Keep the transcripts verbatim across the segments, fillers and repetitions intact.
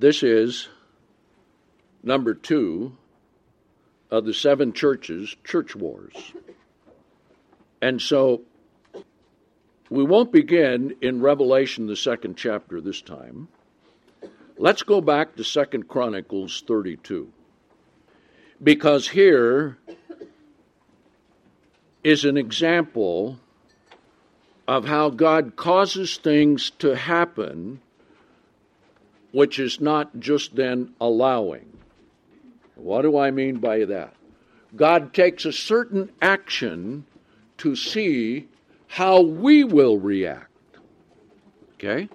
This is number two of the seven churches, church wars. And so we won't begin in Revelation, the second chapter this time. Let's go back to Second Chronicles thirty-two. Because here is an example of how God causes things to happen, which is not just then allowing. What do I mean by that? God takes a certain action to see how we will react. Okay?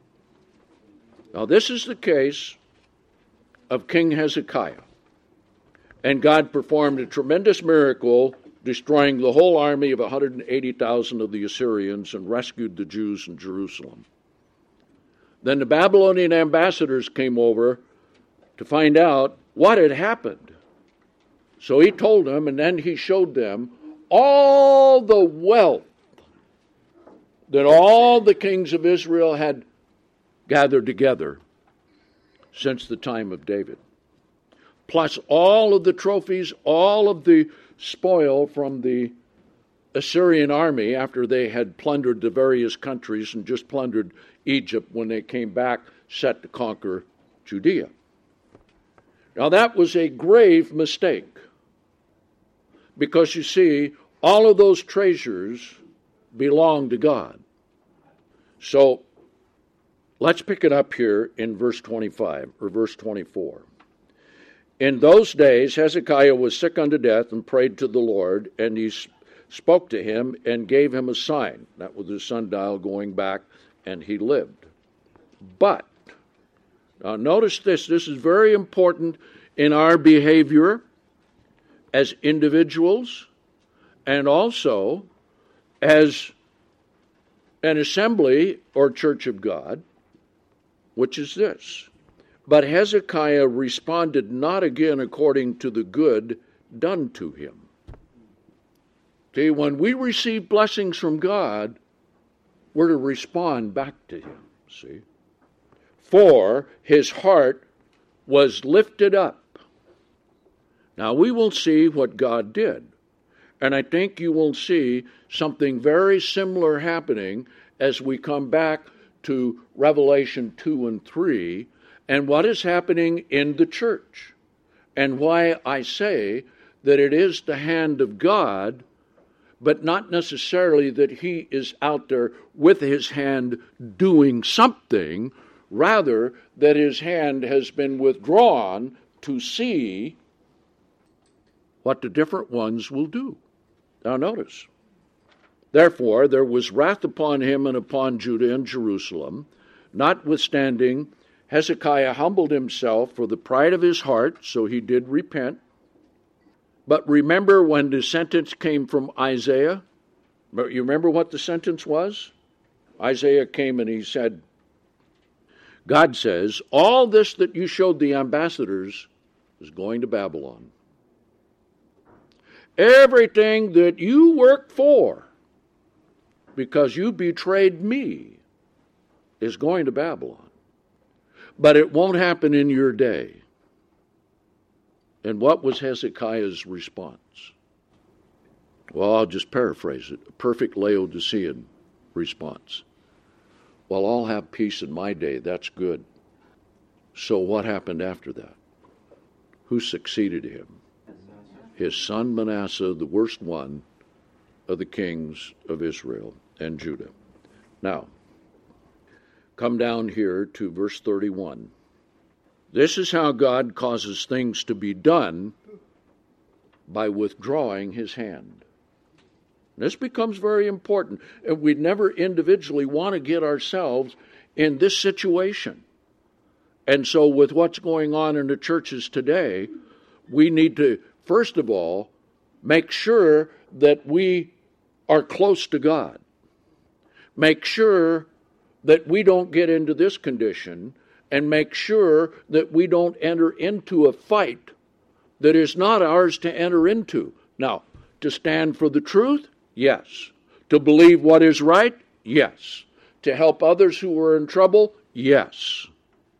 Now this is the case of King Hezekiah. And God performed a tremendous miracle, destroying the whole army of one hundred eighty thousand of the Assyrians and rescued the Jews in Jerusalem. Then the Babylonian ambassadors came over to find out what had happened. So he told them, and then he showed them all the wealth that all the kings of Israel had gathered together since the time of David. Plus all of the trophies, all of the spoil from the Assyrian army after they had plundered the various countries and just plundered Egypt when they came back, set to conquer Judea. Now that was a grave mistake, because you see, all of those treasures belong to God. So let's pick it up here in verse twenty-five or verse twenty-four. In those days Hezekiah was sick unto death and prayed to the Lord, and he spoke to him and gave him a sign. That was his sundial going back, and he lived. But, now notice this, this is very important in our behavior as individuals and also as an assembly or church of God, which is this. But Hezekiah responded not again according to the good done to him. See, when we receive blessings from God, we're to respond back to him, see. For his heart was lifted up. Now we will see what God did. And I think you will see something very similar happening as we come back to Revelation two and three, and what is happening in the church, and why I say that it is the hand of God, but not necessarily that he is out there with his hand doing something, rather that his hand has been withdrawn to see what the different ones will do. Now notice, therefore there was wrath upon him and upon Judah and Jerusalem, notwithstanding Hezekiah humbled himself for the pride of his heart, so he did repent. But remember when the sentence came from Isaiah? You remember what the sentence was? Isaiah came and he said, God says, all this that you showed the ambassadors is going to Babylon. Everything that you worked for, because you betrayed me, is going to Babylon. But it won't happen in your day. And what was Hezekiah's response? Well, I'll just paraphrase it. A perfect Laodicean response. Well, I'll have peace in my day. That's good. So what happened after that? Who succeeded him? His son Manasseh, the worst one of the kings of Israel and Judah. Now, come down here to verse thirty-one. This is how God causes things to be done by withdrawing his hand. This becomes very important. And we never individually want to get ourselves in this situation. And so with what's going on in the churches today, we need to, first of all, make sure that we are close to God. Make sure that we don't get into this condition, and make sure that we don't enter into a fight that is not ours to enter into. Now, to stand for the truth? Yes. To believe what is right? Yes. To help others who are in trouble? Yes.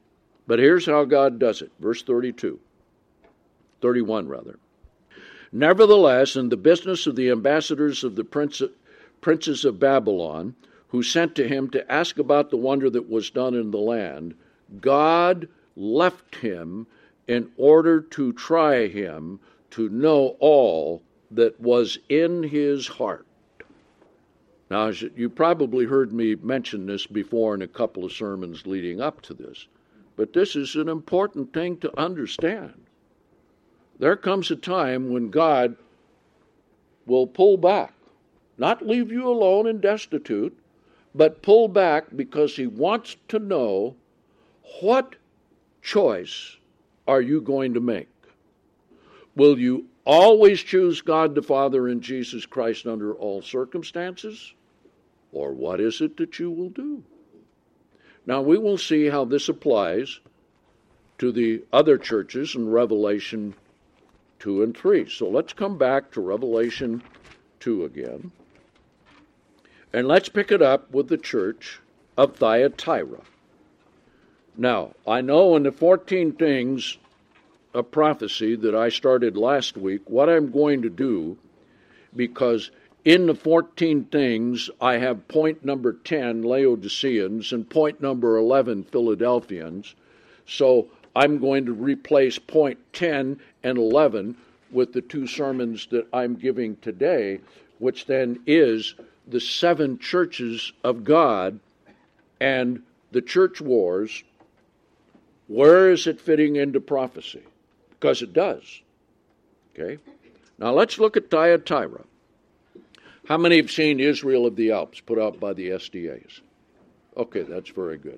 But here's how God does it. Verse thirty-two. thirty-one, rather. Nevertheless, in the business of the ambassadors of the prince, princes of Babylon, who sent to him to ask about the wonder that was done in the land, God left him in order to try him, to know all that was in his heart. Now, you probably heard me mention this before in a couple of sermons leading up to this, but this is an important thing to understand. There comes a time when God will pull back, not leave you alone and destitute, but pull back because he wants to know, what choice are you going to make? Will you always choose God the Father and Jesus Christ under all circumstances? Or what is it that you will do? Now we will see how this applies to the other churches in Revelation two and three. So let's come back to Revelation two again. And let's pick it up with the church of Thyatira. Now, I know in the fourteen things of prophecy that I started last week, what I'm going to do, because in the fourteen things, I have point number ten, Laodiceans, and point number eleven, Philadelphians. So I'm going to replace point ten and eleven with the two sermons that I'm giving today, which then is the seven churches of God and the church wars. Where is it fitting into prophecy? Because it does. Okay? Now let's look at Thyatira. How many have seen Israel of the Alps put out by the S D As? Okay, that's very good.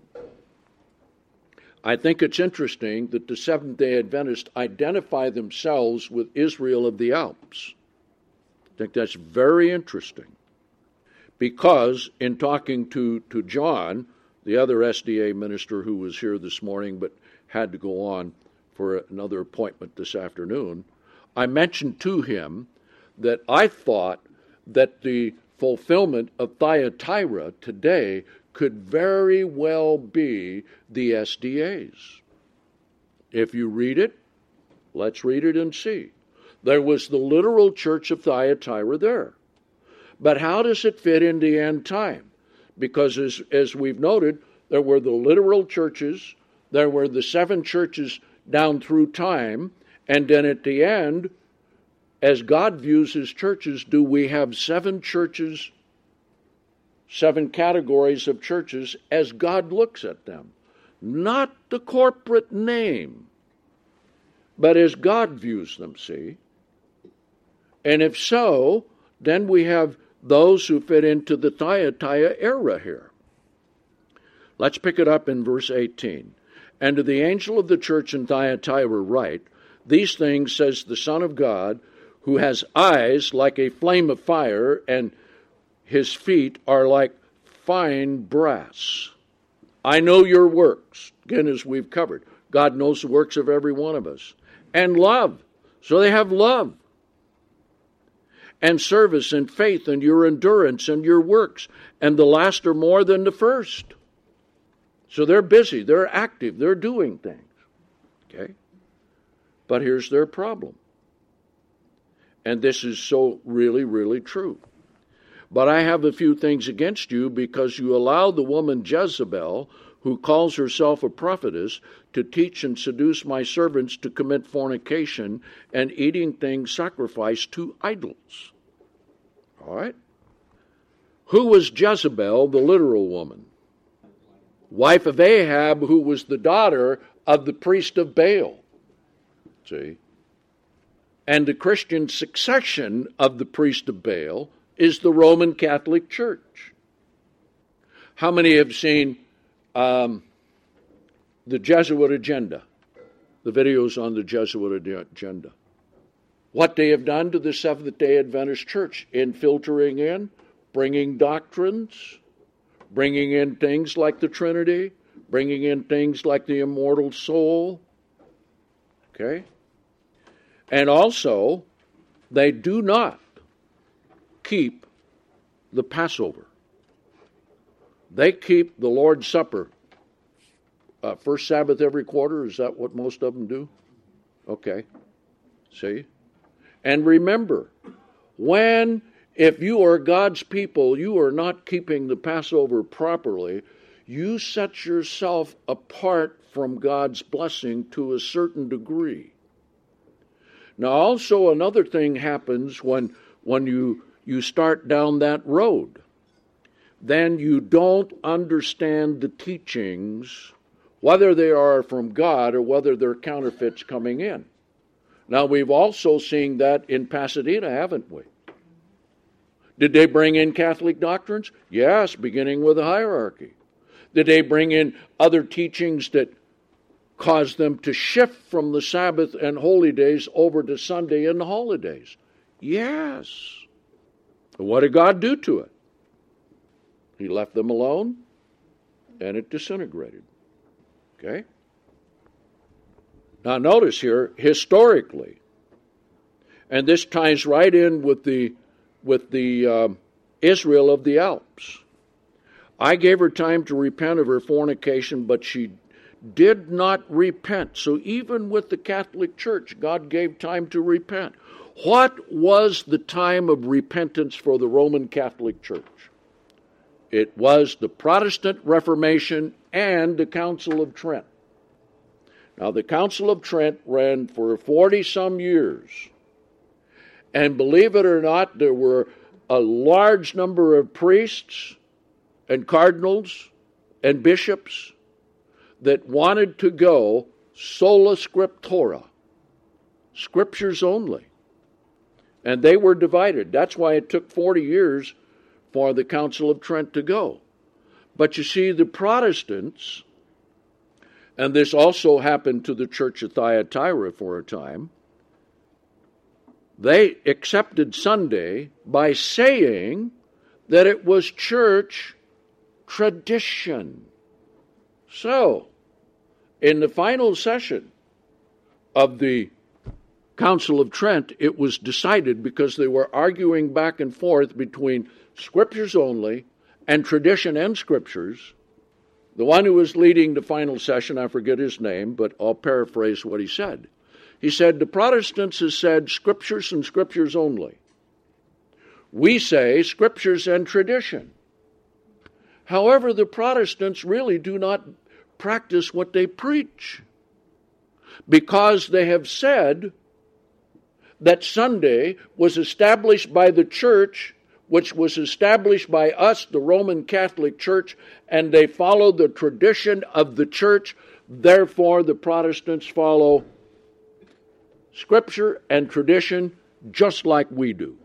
I think it's interesting that the Seventh-day Adventists identify themselves with Israel of the Alps. I think that's very interesting. Because in talking to, to John, the other S D A minister who was here this morning but had to go on for another appointment this afternoon, I mentioned to him that I thought that the fulfillment of Thyatira today could very well be the S D As. If you read it, let's read it and see. There was the literal church of Thyatira there. But how does it fit in the end time? Because as, as we've noted, there were the literal churches, there were the seven churches down through time, and then at the end, as God views his churches, do we have seven churches, seven categories of churches as God looks at them? Not the corporate name, but as God views them, see? And if so, then we have those who fit into the Thyatira era here. Let's pick it up in verse eighteen. And to the angel of the church in Thyatira write, these things says the Son of God, who has eyes like a flame of fire, and his feet are like fine brass. I know your works. Again, as we've covered, God knows the works of every one of us. And love. So they have love. And service and faith and your endurance and your works. And the last are more than the first. So they're busy, they're active, they're doing things. Okay? But here's their problem. And this is so really, really true. But I have a few things against you because you allow the woman Jezebel, who calls herself a prophetess, to teach and seduce my servants to commit fornication and eating things sacrificed to idols. All right? Who was Jezebel, the literal woman? Wife of Ahab, who was the daughter of the priest of Baal. See? And the Christian succession of the priest of Baal is the Roman Catholic Church. How many have seen um, the Jesuit agenda? The videos on the Jesuit agenda. What they have done to the Seventh-day Adventist Church in filtering in, bringing doctrines, bringing in things like the Trinity, bringing in things like the immortal soul. Okay? And also, they do not keep the Passover. They keep the Lord's Supper uh, first Sabbath every quarter? Is that what most of them do? Okay. See? And remember, when, if you are God's people, you are not keeping the Passover properly, you set yourself apart from God's blessing to a certain degree. Now, also another thing happens when, when you, you start down that road. Then you don't understand the teachings, whether they are from God or whether they're counterfeits coming in. Now, we've also seen that in Pasadena, haven't we? Did they bring in Catholic doctrines? Yes, beginning with a hierarchy. Did they bring in other teachings that caused them to shift from the Sabbath and holy days over to Sunday and the holidays? Yes. What did God do to it? He left them alone, and it disintegrated. Okay? Now notice here, historically, and this ties right in with the with the um, Israel of the Alps. I gave her time to repent of her fornication, but she did not repent. So even with the Catholic Church, God gave time to repent. What was the time of repentance for the Roman Catholic Church? It was the Protestant Reformation and the Council of Trent. Now, the Council of Trent ran for forty-some years. And believe it or not, there were a large number of priests and cardinals and bishops that wanted to go sola scriptura, scriptures only. And they were divided. That's why it took forty years for the Council of Trent to go. But you see, the Protestants, and this also happened to the Church of Thyatira for a time, they accepted Sunday by saying that it was church tradition. So, in the final session of the Council of Trent, it was decided, because they were arguing back and forth between scriptures only and tradition and scriptures. The one who was leading the final session, I forget his name, but I'll paraphrase what he said. He said, the Protestants have said scriptures and scriptures only. We say scriptures and tradition. However, the Protestants really do not practice what they preach, because they have said that Sunday was established by the church, which was established by us, the Roman Catholic Church, and they follow the tradition of the church. Therefore, the Protestants follow Scripture and tradition just like we do.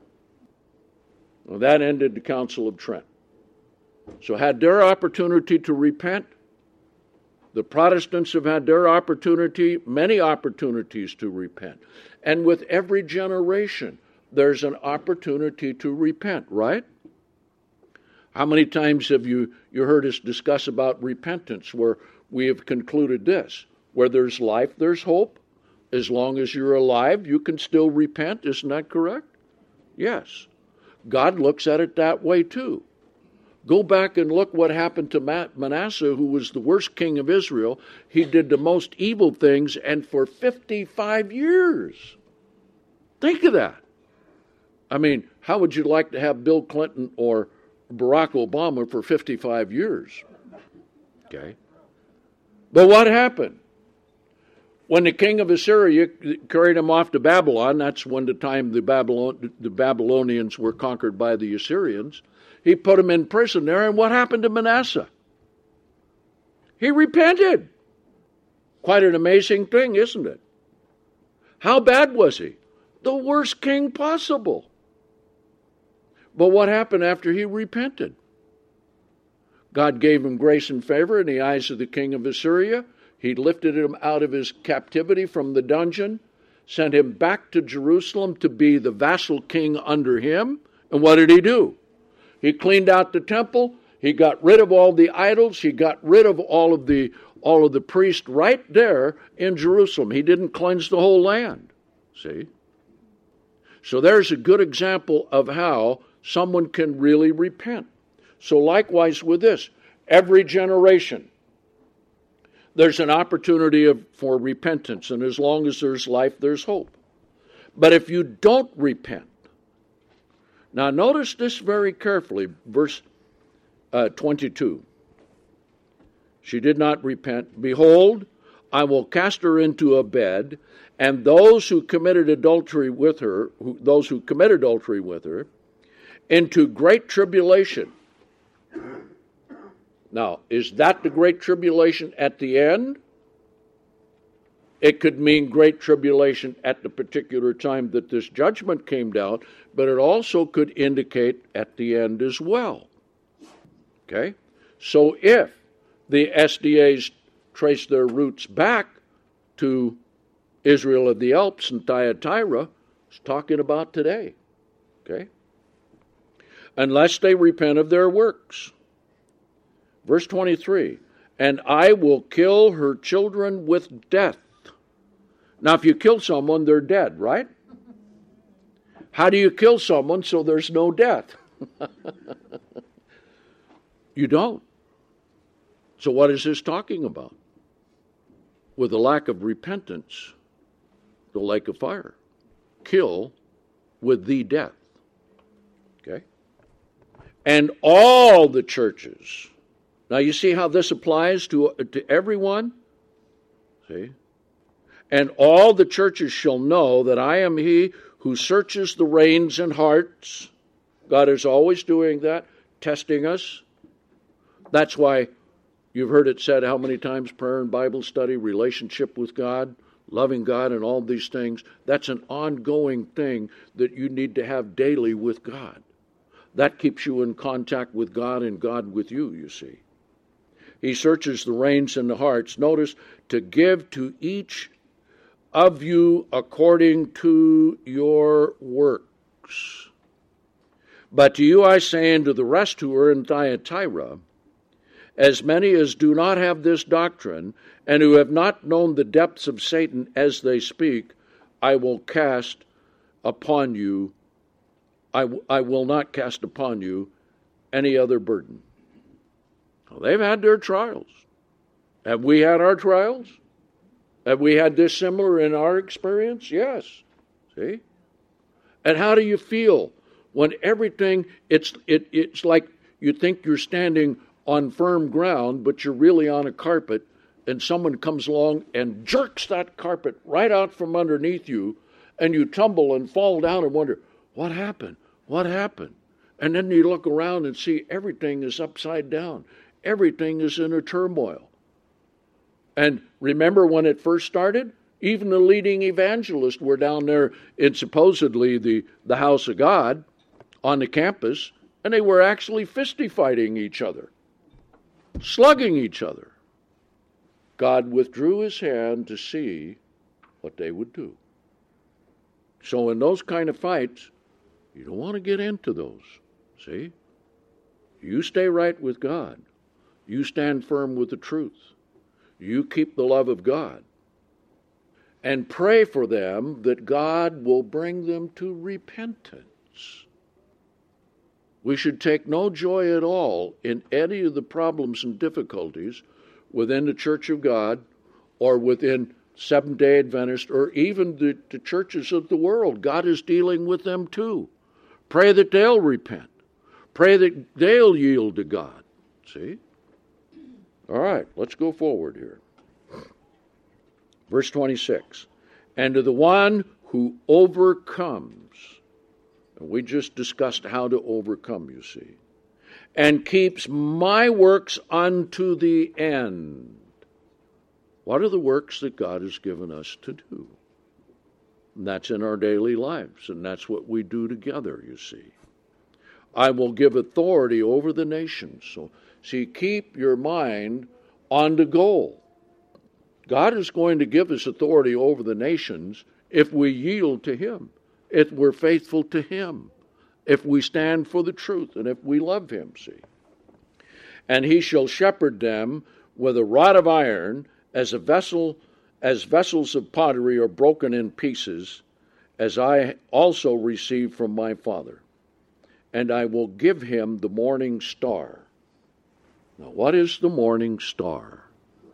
Well, that ended the Council of Trent. So had their opportunity to repent. The Protestants have had their opportunity, many opportunities to repent. And with every generation, there's an opportunity to repent, right? How many times have you, you heard us discuss about repentance, where we have concluded this? Where there's life, there's hope. As long as you're alive, you can still repent. Isn't that correct? Yes. God looks at it that way too. Go back and look what happened to Manasseh, who was the worst king of Israel. He did the most evil things, and for fifty-five years. Think of that. I mean, how would you like to have Bill Clinton or Barack Obama for fifty-five years? Okay. But what happened? When the king of Assyria carried him off to Babylon, that's when the time the, Babylon, the Babylonians were conquered by the Assyrians, he put him in prison there, and what happened to Manasseh? He repented. Quite an amazing thing, isn't it? How bad was he? The worst king possible. But what happened after he repented? God gave him grace and favor in the eyes of the king of Assyria. He lifted him out of his captivity from the dungeon, sent him back to Jerusalem to be the vassal king under him. And what did he do? He cleaned out the temple. He got rid of all the idols. He got rid of all of the all of the priests right there in Jerusalem. He didn't cleanse the whole land. See? So there's a good example of how someone can really repent. So likewise with this, every generation, there's an opportunity of, for repentance, and as long as there's life, there's hope. But if you don't repent, now notice this very carefully, verse uh, twenty-two. She did not repent. Behold, I will cast her into a bed, and those who committed adultery with her, who, those who commit adultery with her, into great tribulation. Now, is that the great tribulation at the end? It could mean great tribulation at the particular time that this judgment came down, but it also could indicate at the end as well. Okay? So if the S D As trace their roots back to Israel of the Alps and Thyatira, it's talking about today. Okay? Unless they repent of their works. Verse twenty-three, and I will kill her children with death. Now, if you kill someone, they're dead, right? How do you kill someone so there's no death? You don't. So what is this talking about? With a lack of repentance, the lake of fire. Kill with the death. Okay? And all the churches. Now you see how this applies to, to everyone? See? And all the churches shall know that I am he who searches the reins and hearts. God is always doing that, testing us. That's why you've heard it said how many times, prayer and Bible study, relationship with God, loving God and all these things. That's an ongoing thing that you need to have daily with God. That keeps you in contact with God and God with you, you see. He searches the reins and the hearts. Notice, to give to each of you according to your works. But to you I say, and to the rest who are in Thyatira, as many as do not have this doctrine, and who have not known the depths of Satan as they speak, I will cast upon you, I, w- I will not cast upon you any other burden. Well, they've had their trials. Have we had our trials? Have we had this similar in our experience? Yes. See? And how do you feel when everything, it's it it's like you think you're standing on firm ground, but you're really on a carpet, and someone comes along and jerks that carpet right out from underneath you, and you tumble and fall down and wonder, what happened? What happened? And then you look around and see everything is upside down. Everything is in a turmoil. And remember when it first started? Even the leading evangelists were down there in supposedly the, the house of God on the campus, and they were actually fisty fighting each other, slugging each other. God withdrew his hand to see what they would do. So in those kind of fights, you don't want to get into those. See? You stay right with God. You stand firm with the truth. You keep the love of God. And pray for them that God will bring them to repentance. We should take no joy at all in any of the problems and difficulties within the Church of God or within Seventh-day Adventist or even the, the churches of the world. God is dealing with them too. Pray that they'll repent. Pray that they'll yield to God. See? All right, let's go forward here. Verse twenty-six. And to the one who overcomes, and we just discussed how to overcome, you see, and keeps my works unto the end. What are the works that God has given us to do? And that's in our daily lives, and that's what we do together, you see. I will give authority over the nations. So, see, keep your mind on the goal. God is going to give us authority over the nations if we yield to him, if we're faithful to him, if we stand for the truth, and if we love him, see. And he shall shepherd them with a rod of iron, as a vessel, as vessels of pottery are broken in pieces, as I also received from my Father. And I will give him the morning star. Now, what is the morning star?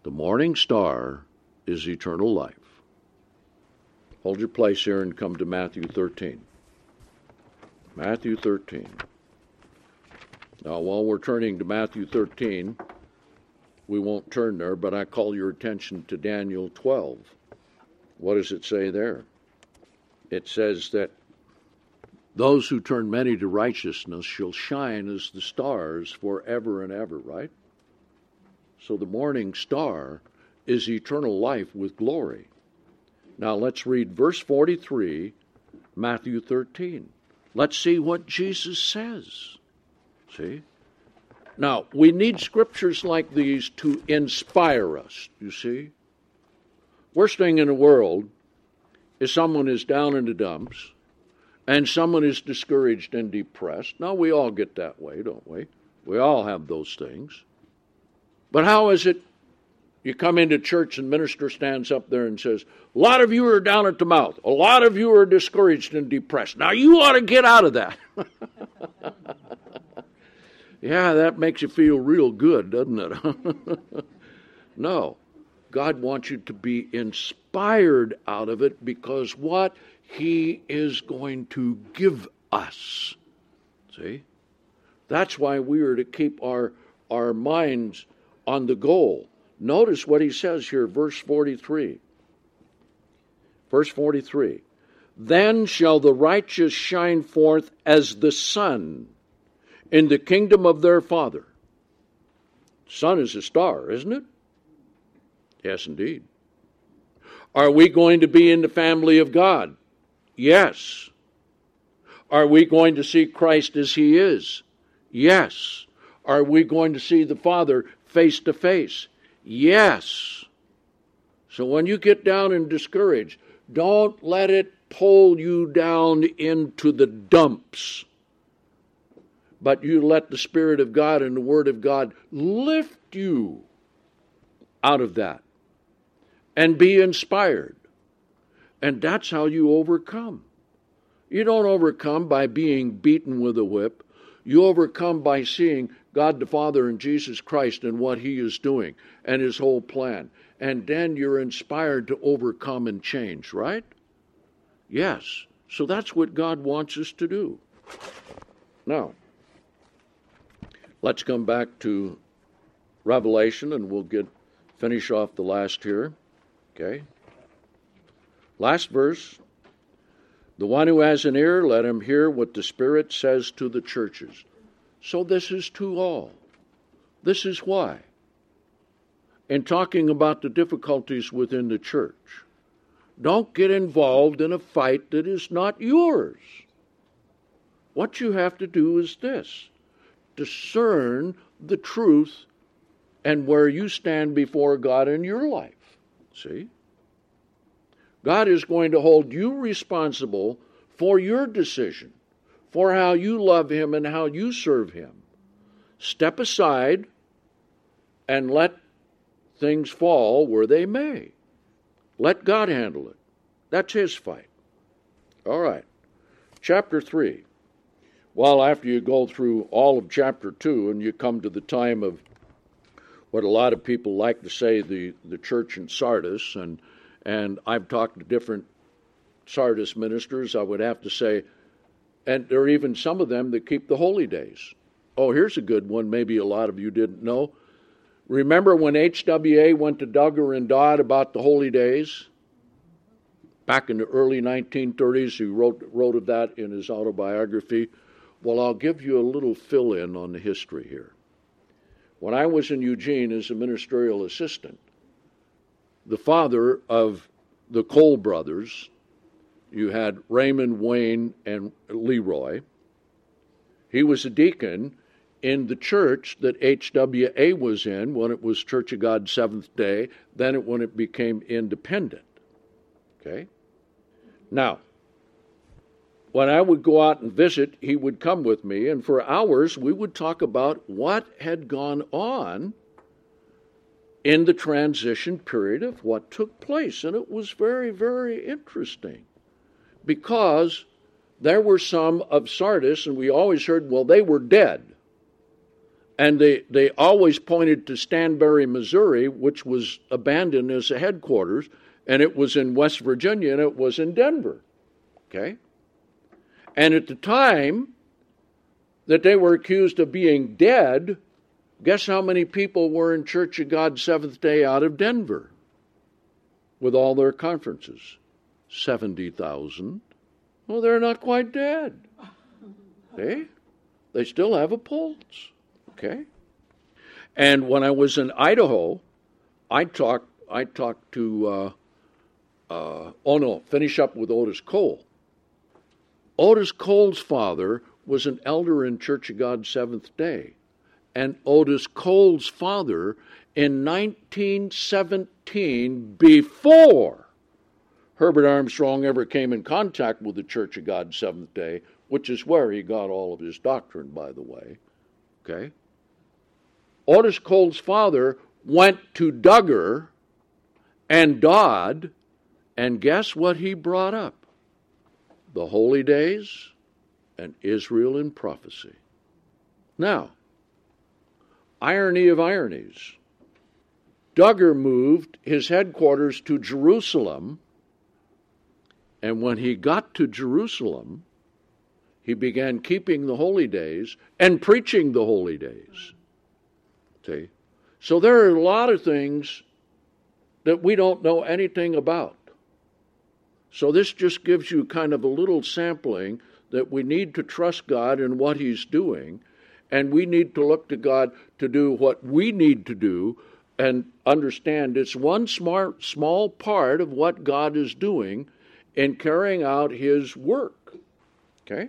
The morning star is eternal life. Hold your place here and come to Matthew thirteen. Matthew thirteen. Now, while we're turning to Matthew thirteen, we won't turn there, but I call your attention to Daniel twelve. What does it say there? It says that those who turn many to righteousness shall shine as the stars forever and ever, right? So the morning star is eternal life with glory. Now let's read verse forty-three, Matthew thirteen. Let's see what Jesus says. See? Now, we need scriptures like these to inspire us, you see? Worst thing in the world is someone is down in the dumps and someone is discouraged and depressed. Now, we all get that way, don't we? We all have those things. But how is it you come into church and minister stands up there and says, a lot of you are down at the mouth. A lot of you are discouraged and depressed. Now, you ought to get out of that. Yeah, that makes you feel real good, doesn't it? No. God wants you to be inspired out of it because what He is going to give us. See? That's why we are to keep our, our minds on the goal. Notice what He says here, verse forty-three. Verse forty-three. Then shall the righteous shine forth as the sun in the kingdom of their Father. Sun is a star, isn't it? Yes, indeed. Are we going to be in the family of God? Yes. Are we going to see Christ as He is? Yes. Are we going to see the Father face to face? Yes. So when you get down and discouraged, don't let it pull you down into the dumps. But you let the Spirit of God and the Word of God lift you out of that and be inspired. And that's how you overcome. You don't overcome by being beaten with a whip. You overcome by seeing God the Father and Jesus Christ and what He is doing and His whole plan. And then you're inspired to overcome and change, right? Yes. So that's what God wants us to do. Now, let's come back to Revelation and we'll get finish off the last here. Okay? Last verse. The one who has an ear, let him hear what the Spirit says to the churches. So this is to all. This is why. In talking about the difficulties within the church, don't get involved in a fight that is not yours. What you have to do is this. Discern the truth and where you stand before God in your life. See? God is going to hold you responsible for your decision, for how you love Him and how you serve Him. Step aside and let things fall where they may. Let God handle it. That's His fight. All right. Chapter three. Well, after you go through all of chapter two and you come to the time of what a lot of people like to say, the, the church in Sardis, and and I've talked to different Sardis ministers, I would have to say, and there are even some of them that keep the holy days. Oh, here's a good one maybe a lot of you didn't know. Remember when H W A went to Duggar and Dodd about the holy days? Back in the early nineteen thirties, he wrote, wrote of that in his autobiography. Well, I'll give you a little fill-in on the history here. When I was in Eugene as a ministerial assistant, the father of the Cole brothers, you had Raymond, Wayne, and Leroy. He was a deacon in the church that H W A was in when it was Church of God Seventh Day, then it, when it became independent. Okay? Now, when I would go out and visit, he would come with me, and for hours we would talk about what had gone on in the transition period of what took place. And it was very, very interesting because there were some of Sardis, and we always heard, well, they were dead. And they, they always pointed to Stanberry, Missouri, which was abandoned as a headquarters, and it was in West Virginia, and it was in Denver. Okay? And at the time that they were accused of being dead, guess how many people were in Church of God Seventh Day out of Denver with all their conferences? seventy thousand. Well, they're not quite dead. Okay? They still have a pulse. Okay? And when I was in Idaho, I talked I talked to, uh, uh, oh no, finish up with Otis Cole. Otis Cole's father was an elder in Church of God Seventh Day. And Otis Cole's father, in nineteen seventeen, before Herbert Armstrong ever came in contact with the Church of God Seventh Day, which is where he got all of his doctrine, by the way, okay? Otis Cole's father went to Duggar and Dodd, and guess what he brought up? The Holy Days and Israel in prophecy. Now, irony of ironies, Duggar moved his headquarters to Jerusalem, and when he got to Jerusalem, he began keeping the holy days and preaching the holy days. See? So there are a lot of things that we don't know anything about. So this just gives you kind of a little sampling that we need to trust God in what He's doing, and we need to look to God to do what we need to do and understand it's one smart, small part of what God is doing in carrying out His work. Okay?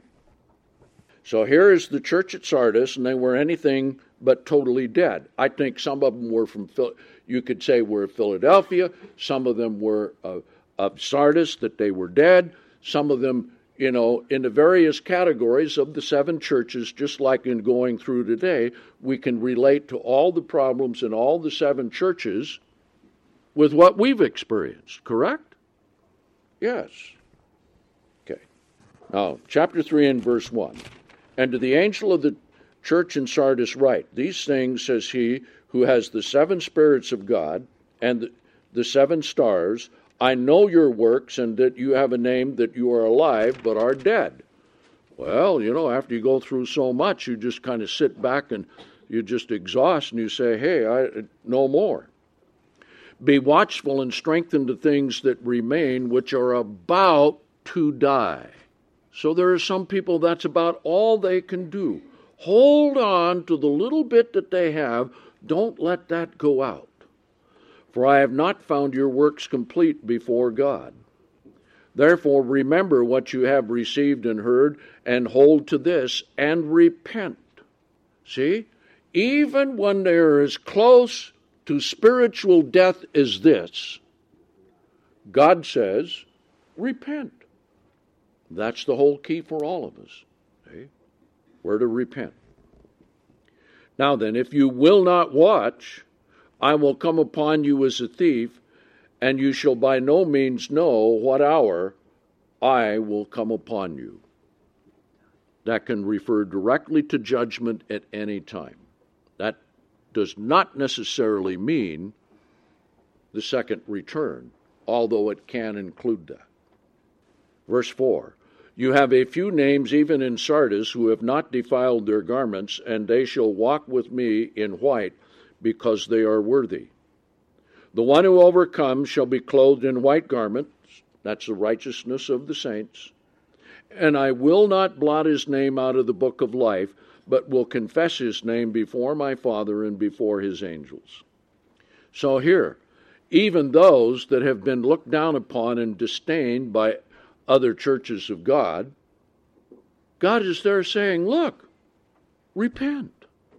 So here is the church at Sardis, and they were anything but totally dead. I think some of them were from, you could say were Philadelphia. Some of them were uh, of Sardis, that they were dead. Some of them, you know, in the various categories of the seven churches, just like in going through today, we can relate to all the problems in all the seven churches with what we've experienced, correct? Yes. Okay. Now, chapter three and verse one. And to the angel of the church in Sardis write, these things says he who has the seven spirits of God and the, the seven stars, I know your works and that you have a name that you are alive but are dead. Well, you know, after you go through so much, you just kind of sit back and you just exhaust and you say, hey, I no more. Be watchful and strengthen the things that remain which are about to die. So there are some people that's about all they can do. Hold on to the little bit that they have. Don't let that go out. For I have not found your works complete before God. Therefore remember what you have received and heard, and hold to this, and repent. See? Even when they're as close to spiritual death as this, God says, repent. That's the whole key for all of us. Okay? We're to repent. Now then, if you will not watch, I will come upon you as a thief, and you shall by no means know what hour I will come upon you. That can refer directly to judgment at any time. That does not necessarily mean the second return, although it can include that. Verse four, you have a few names even in Sardis who have not defiled their garments, and they shall walk with me in white, because they are worthy. The one who overcomes shall be clothed in white garments, that's the righteousness of the saints, and I will not blot his name out of the book of life, but will confess his name before my Father and before his angels. So here, even those that have been looked down upon and disdained by other churches of God, God is there saying, look, repent.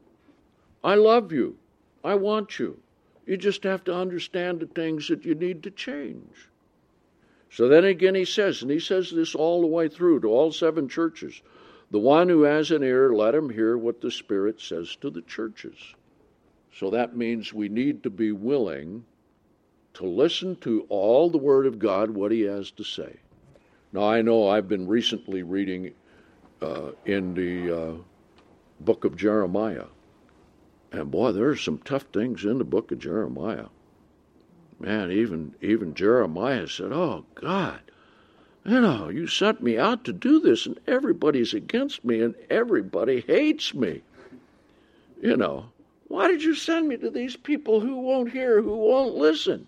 I love you. I want you. You just have to understand the things that you need to change. So then again he says, and he says this all the way through to all seven churches, the one who has an ear, let him hear what the Spirit says to the churches. So that means we need to be willing to listen to all the Word of God, what He has to say. Now I know I've been recently reading uh, in the uh, book of Jeremiah. And boy, there are some tough things in the book of Jeremiah. Man, even even Jeremiah said, oh, God, you know, you sent me out to do this, and everybody's against me, and everybody hates me. You know, why did you send me to these people who won't hear, who won't listen?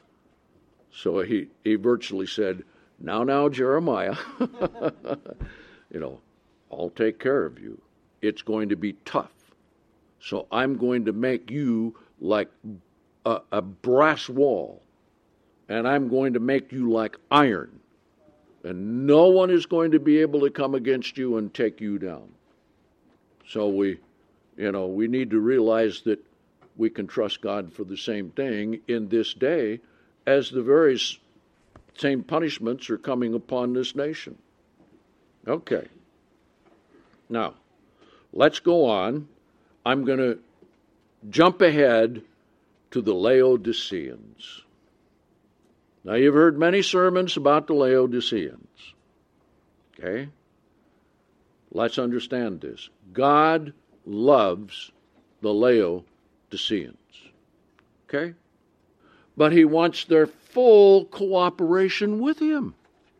So he, he virtually said, now, now, Jeremiah, you know, I'll take care of you. It's going to be tough. So I'm going to make you like a, a brass wall, and I'm going to make you like iron, and no one is going to be able to come against you and take you down. So we, you know, we need to realize that we can trust God for the same thing in this day as the very same punishments are coming upon this nation. Okay. Now, let's go on. I'm going to jump ahead to the Laodiceans. Now, you've heard many sermons about the Laodiceans. Okay? Let's understand this. God loves the Laodiceans. Okay? But he wants their full cooperation with him.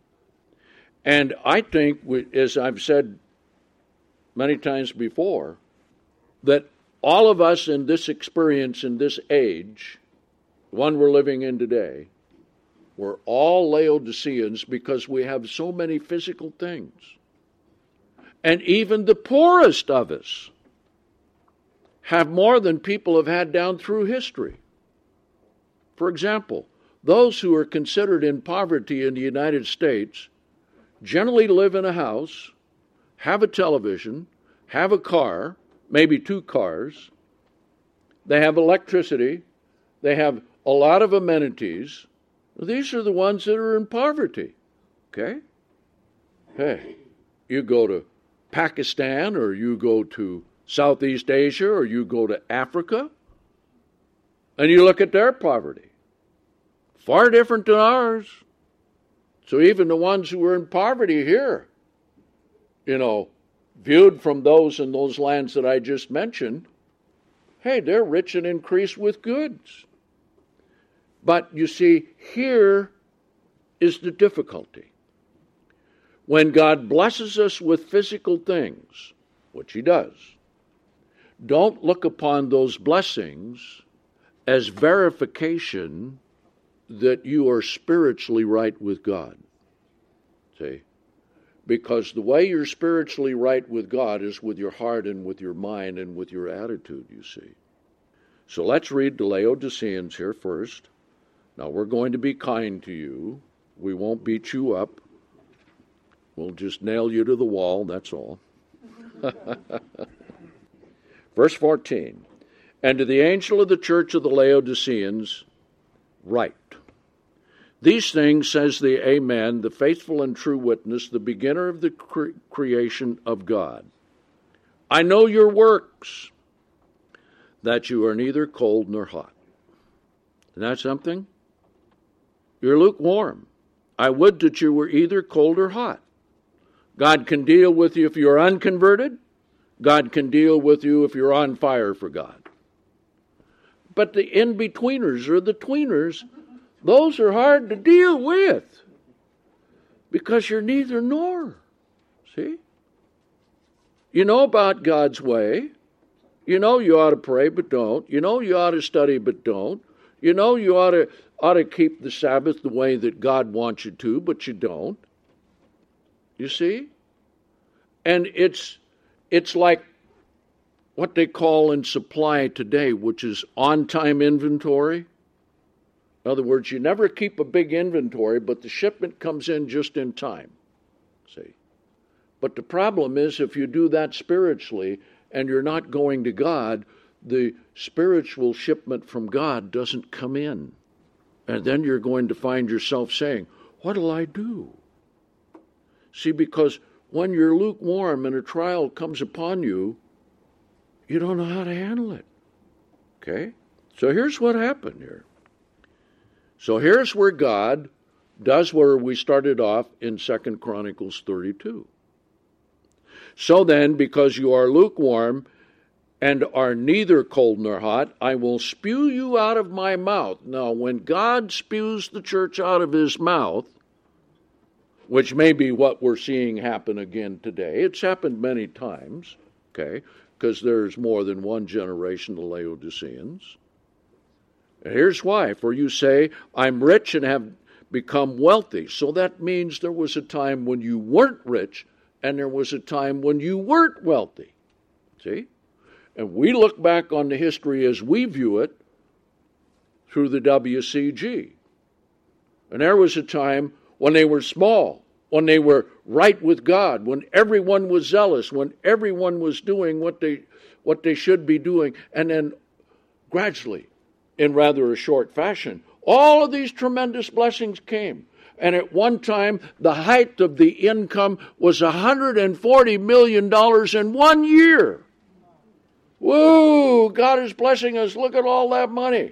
And I think, as I've said many times before, that all of us in this experience, in this age, the one we're living in today, we're all Laodiceans because we have so many physical things. And even the poorest of us have more than people have had down through history. For example, those who are considered in poverty in the United States generally live in a house, have a television, have a car, maybe two cars. They have electricity. They have a lot of amenities. These are the ones that are in poverty. Okay? Hey, you go to Pakistan, or you go to Southeast Asia, or you go to Africa, and you look at their poverty. Far different than ours. So even the ones who are in poverty here, you know, viewed from those in those lands that I just mentioned, hey, they're rich and increased with goods. But you see, here is the difficulty. When God blesses us with physical things, which he does, don't look upon those blessings as verification that you are spiritually right with God. See? Because the way you're spiritually right with God is with your heart and with your mind and with your attitude, you see. So let's read the Laodiceans here first. Now, we're going to be kind to you. We won't beat you up. We'll just nail you to the wall, that's all. Verse fourteen. And to the angel of the church of the Laodiceans, write. These things says the Amen, the faithful and true witness, the beginner of the cre- creation of God. I know your works, that you are neither cold nor hot. Isn't that something? You're lukewarm. I would that you were either cold or hot. God can deal with you if you're unconverted. God can deal with you if you're on fire for God. But the in-betweeners or the tweeners, those are hard to deal with because you're neither nor. See? You know about God's way. You know you ought to pray, but don't. You know you ought to study, but don't. You know you ought to, ought to keep the Sabbath the way that God wants you to, but you don't. You see? And it's it's like what they call in supply today, which is on-time inventory. In other words, you never keep a big inventory, but the shipment comes in just in time. See? But the problem is if you do that spiritually and you're not going to God, the spiritual shipment from God doesn't come in. And then you're going to find yourself saying, what'll I do? See, because when you're lukewarm and a trial comes upon you, you don't know how to handle it. Okay? So here's what happened here. So here's where God does where we started off in Second Chronicles thirty-two. So then, because you are lukewarm, and are neither cold nor hot, I will spew you out of my mouth. Now, when God spews the church out of his mouth, which may be what we're seeing happen again today, it's happened many times, okay, because there's more than one generation of Laodiceans. And here's why. For you say, I'm rich and have become wealthy. So that means there was a time when you weren't rich, and there was a time when you weren't wealthy. See? And we look back on the history as we view it through the W C G. And there was a time when they were small, when they were right with God, when everyone was zealous, when everyone was doing what they what they should be doing. And then gradually, in rather a short fashion, all of these tremendous blessings came. And at one time, the height of the income was one hundred forty million dollars in one year. Woo! God is blessing us. Look at all that money.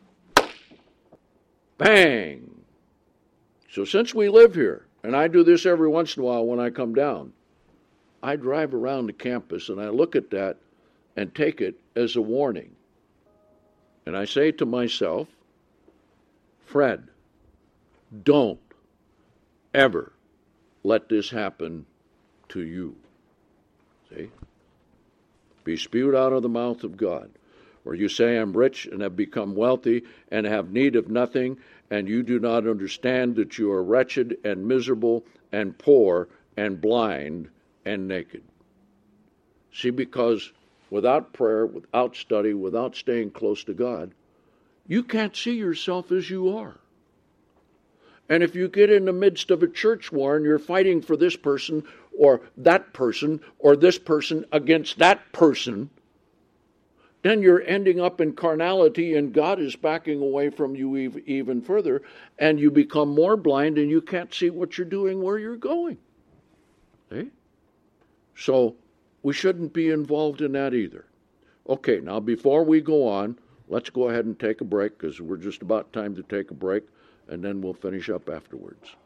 Bang! So since we live here, and I do this every once in a while when I come down, I drive around the campus and I look at that and take it as a warning. And I say to myself, Fred, don't ever let this happen to you. See? Be spewed out of the mouth of God. Where you say, I'm rich and have become wealthy and have need of nothing, and you do not understand that you are wretched and miserable and poor and blind and naked. See, because without prayer, without study, without staying close to God, you can't see yourself as you are. And if you get in the midst of a church war and you're fighting for this person or that person or this person against that person, then you're ending up in carnality and God is backing away from you even further, and you become more blind and you can't see what you're doing, where you're going. See? So we shouldn't be involved in that either. Okay, now before we go on, let's go ahead and take a break, because we're just about time to take a break, and then we'll finish up afterwards.